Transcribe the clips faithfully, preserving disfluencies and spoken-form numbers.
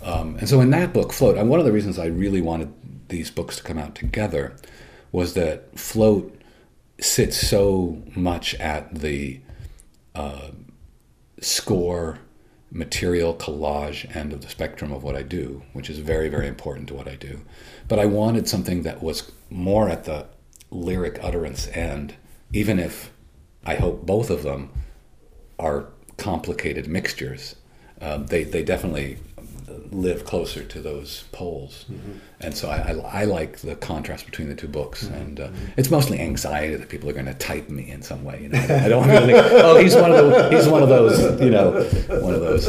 Um, and so in that book, Float, and one of the reasons I really wanted these books to come out together was that Float sits so much at the uh, score, material, collage end of the spectrum of what I do, which is very, very important to what I do. But I wanted something that was more at the lyric utterance end, even if I hope both of them are complicated mixtures. Um, they, they definitely live closer to those poles. Mm-hmm. And so I, I, I like the contrast between the two books. Mm-hmm. And uh, it's mostly anxiety that people are going to type me in some way. You know, I don't really think, oh, he's one of the, he's one of those, you know, one of those,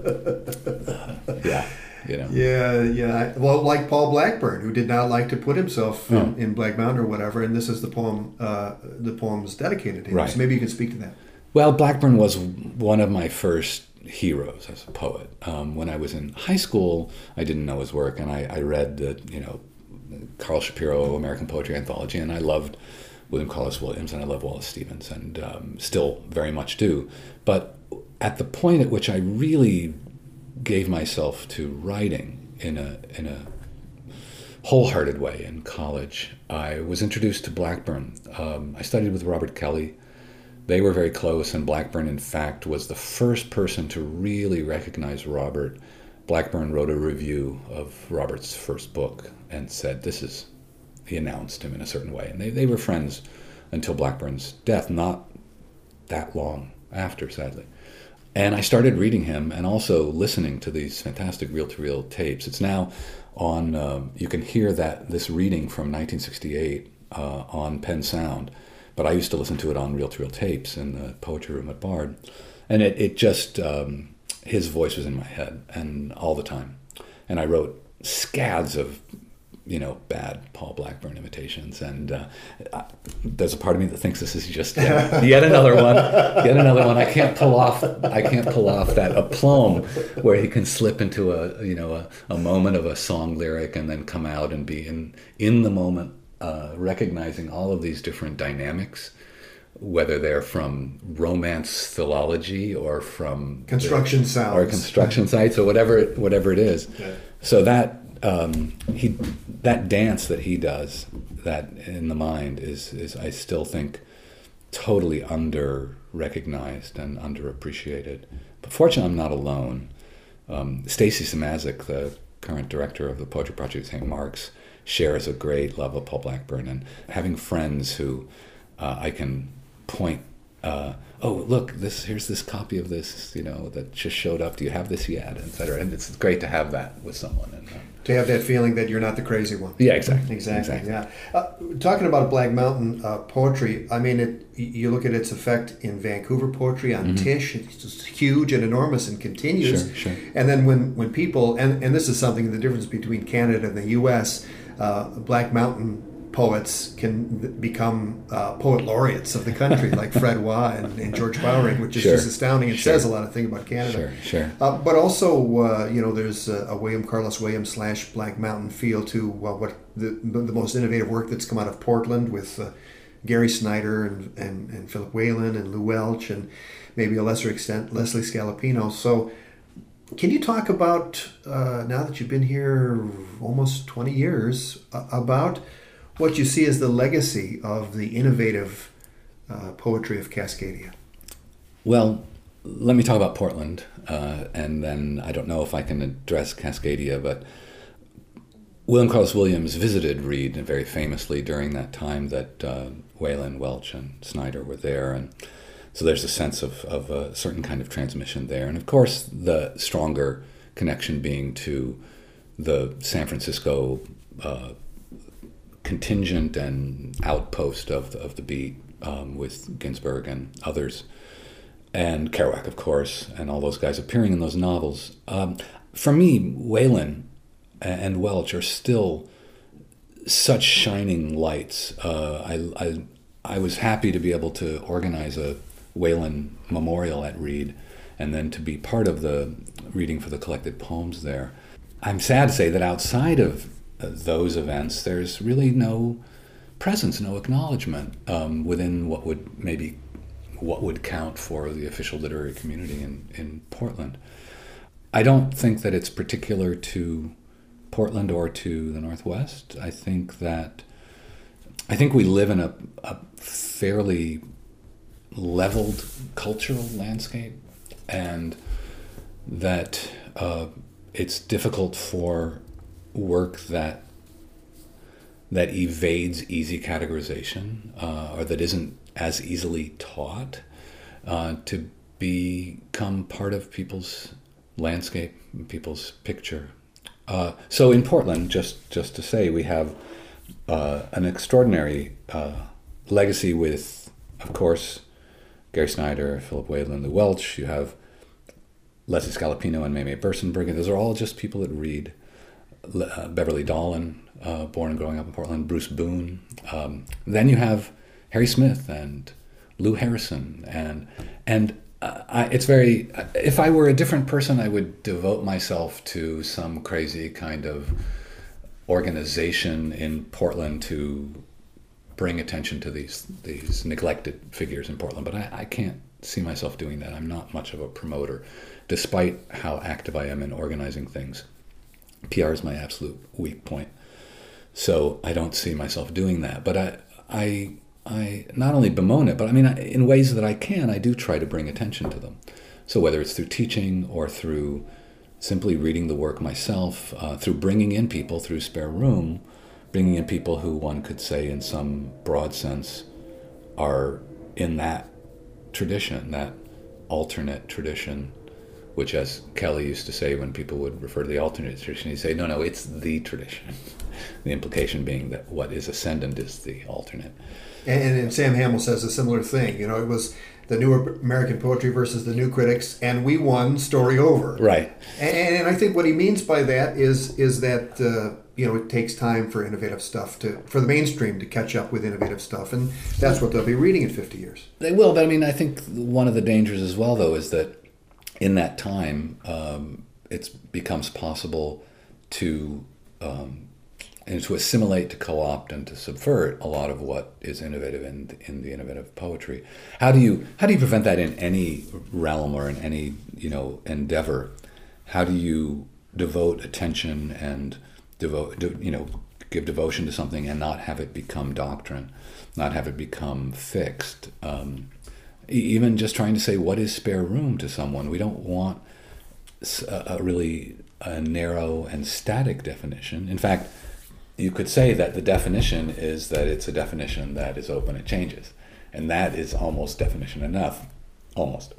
uh, uh, yeah. You know. Yeah, yeah. Well, like Paul Blackburn, who did not like to put himself oh. in, in Black Mountain or whatever, and this is the poem. Uh, the poem's dedicated to him. Right. So maybe you can speak to that. Well, Blackburn was one of my first heroes as a poet. Um, when I was in high school, I didn't know his work, and I, I read the, you know, Carl Shapiro American Poetry Anthology, and I loved William Carlos Williams, and I love Wallace Stevens, and um, still very much do. But at the point at which I really gave myself to writing in a in a wholehearted way in college, I was introduced to Blackburn. Um, I studied with Robert Kelly. They were very close, and Blackburn, in fact, was the first person to really recognize Robert. Blackburn wrote a review of Robert's first book and said, this is, he announced him in a certain way. And they, they were friends until Blackburn's death, not that long after, sadly. And I started reading him and also listening to these fantastic reel-to-reel tapes. It's now on, um, you can hear that this reading from nineteen sixty-eight uh, on Penn Sound, but I used to listen to it on reel-to-reel tapes in the poetry room at Bard. And it, it just, um, his voice was in my head and all the time. And I wrote scads of, you know, bad Paul Blackburn imitations, and uh, I, there's a part of me that thinks this is just yet, yet another one, yet another one. I can't pull off, I can't pull off that aplomb where he can slip into a, you know, a, a moment of a song lyric and then come out and be in in the moment, uh, recognizing all of these different dynamics, whether they're from romance philology or from construction the, sounds or construction sites or whatever it, whatever it is. Yeah. So that. Um, he that dance that he does, that in the mind is is I still think totally under recognized and underappreciated. But fortunately, I'm not alone. Um, Stacy Samazik, the current director of the Poetry Project at Saint Mark's, shares a great love of Paul Blackburn, and having friends who uh, I can point. Uh, oh, look! This here's this copy of this, you know, that just showed up. Do you have this yet, et cetera? And it's great to have that with someone. And, uh, to have that feeling that you're not the crazy one. Yeah, exactly. Exactly. exactly. Yeah. Uh, talking about Black Mountain uh, poetry, I mean, it. You look at its effect in Vancouver poetry on mm-hmm. Tish. It's just huge and enormous and continues. Sure, sure. And then when when people and and this is something the difference between Canada and the U S. Uh, Black Mountain poets can become uh, poet laureates of the country, like Fred Waugh and, and George Bowring, which is sure. just astounding. It sure. says a lot of things about Canada. Sure, sure. Uh, but also, uh, you know, there's a, a William Carlos Williams slash Black Mountain feel to uh, what the the most innovative work that's come out of Portland with uh, Gary Snyder and, and, and Philip Whalen and Lou Welch and maybe a lesser extent Leslie Scalapino. So can you talk about, uh, now that you've been here almost twenty years, uh, about what you see as the legacy of the innovative uh, poetry of Cascadia? Well, let me talk about Portland, uh, and then I don't know if I can address Cascadia, but William Carlos Williams visited Reed very famously during that time that uh, Whalen, Welch, and Snyder were there, and so there's a sense of, of a certain kind of transmission there. And of course, the stronger connection being to the San Francisco uh, contingent and outpost of the, of the beat um, with Ginsberg and others, and Kerouac, of course, and all those guys appearing in those novels. Um, for me, Whalen and Welch are still such shining lights. Uh, I, I I was happy to be able to organize a Whalen memorial at Reed, and then to be part of the reading for the collected poems there. I'm sad to say that outside of uh, those events, there's really no presence, no acknowledgement um, within what would maybe what would count for the official literary community in, in Portland. I don't think that it's particular to Portland or to the Northwest. I think that I think we live in a, a fairly leveled cultural landscape, and that uh, it's difficult for work that that evades easy categorization uh, or that isn't as easily taught uh, to become part of people's landscape, people's picture. Uh, so in Portland, just just to say, we have uh, an extraordinary uh, legacy with, of course, Gary Snyder, Philip Whalen, Lou Welch. You have Leslie Scalapino and Mamie Bursenberg. Those are all just people that read. Uh, Beverly Dolan, uh, born and growing up in Portland. Bruce Boone. Um, then you have Harry Smith and Lou Harrison, and and uh, I, it's very. If I were a different person, I would devote myself to some crazy kind of organization in Portland to bring attention to these these neglected figures in Portland. But I, I can't see myself doing that. I'm not much of a promoter, despite how active I am in organizing things. P R is my absolute weak point, so I don't see myself doing that. But I, I, I not only bemoan it, but I mean, in ways that I can, I do try to bring attention to them. So whether it's through teaching or through simply reading the work myself, uh, through bringing in people through Spare Room, bringing in people who one could say, in some broad sense, are in that tradition, that alternate tradition. Which, as Kelly used to say when people would refer to the alternate tradition, he'd say, no, no, it's the tradition. The implication being that what is ascendant is the alternate. And, and Sam Hamill says a similar thing. You know, it was the New American Poetry versus the New Critics, and we won, story over. Right. And, and I think what he means by that is is that, uh, you know, it takes time for innovative stuff to, for the mainstream to catch up with innovative stuff. And that's what they'll be reading in fifty years. They will, but I mean, I think one of the dangers as well, though, is that in that time, um, it becomes possible to um, and to assimilate, to co-opt, and to subvert a lot of what is innovative in in the innovative poetry. How do you how do you prevent that in any realm or in any you know endeavor? How do you devote attention and devote you know give devotion to something and not have it become doctrine, not have it become fixed? Um, Even just trying to say, what is Spare Room to someone? We don't want a, a really a narrow and static definition. In fact, you could say that the definition is that it's a definition that is open, it changes. And that is almost definition enough, almost.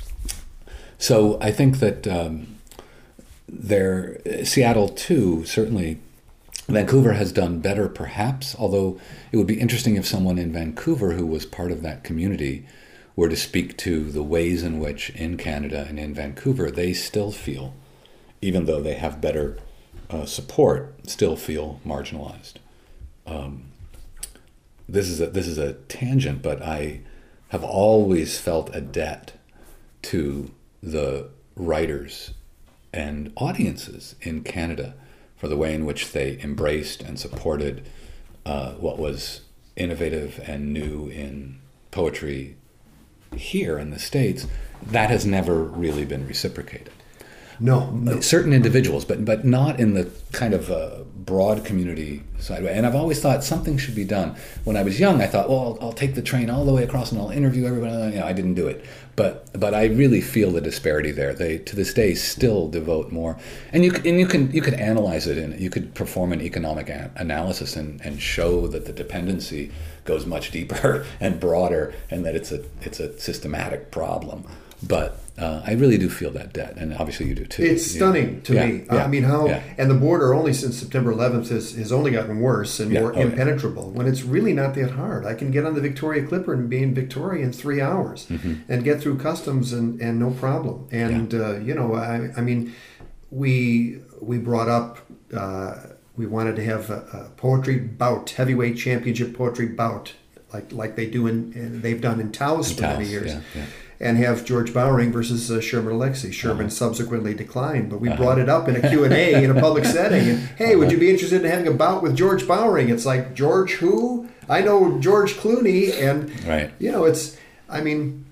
So I think that um, there, Seattle too, certainly, Vancouver has done better perhaps, although it would be interesting if someone in Vancouver who was part of that community were to speak to the ways in which in Canada and in Vancouver they still feel, even though they have better uh, support, still feel marginalized. Um, this is a this is a tangent, but I have always felt a debt to the writers and audiences in Canada for the way in which they embraced and supported uh, what was innovative and new in poetry here in the States. That has never really been reciprocated. No, no. Certain individuals, but but not in the kind of uh, broad community side. And I've always thought something should be done. When I was young, I thought, well, I'll, I'll take the train all the way across and I'll interview everybody. You know, I didn't do it, but but I really feel the disparity there. They to this day still devote more, and you and you can you could analyze it, and you could perform an economic a- analysis and, and show that the dependency goes much deeper and broader, and that it's a it's a systematic problem. But uh, I really do feel that debt, and obviously you do too. It's stunning to yeah, me. Yeah, I mean, how yeah. and the border only since September eleventh has, has only gotten worse and Yeah, more oh, yeah. impenetrable. When it's really not that hard, I can get on the Victoria Clipper and be in Victoria in three hours Mm-hmm. and get through customs and, and no problem. And Yeah. uh, you know, I I mean, we we brought up. Uh, we wanted to have a, a poetry bout, heavyweight championship poetry bout, like like they do in, in they've done in Taos In for many Taos, years. yeah, yeah. And have George Bowering versus uh, Sherman Alexie. Sherman Uh-huh. subsequently declined, but we Uh-huh. brought it up in a Q and A in a public setting. And, hey, would Uh-huh. you be interested in having a bout with George Bowering? It's like, George who? I know George Clooney. And, Right. you know, it's, I mean,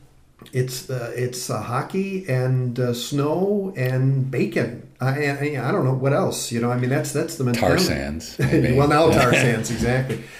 it's uh, it's uh, hockey and uh, snow and bacon. I, I I don't know what else. You know, I mean that's that's the Tar mentality. sands. Maybe. Well, now tar sands exactly.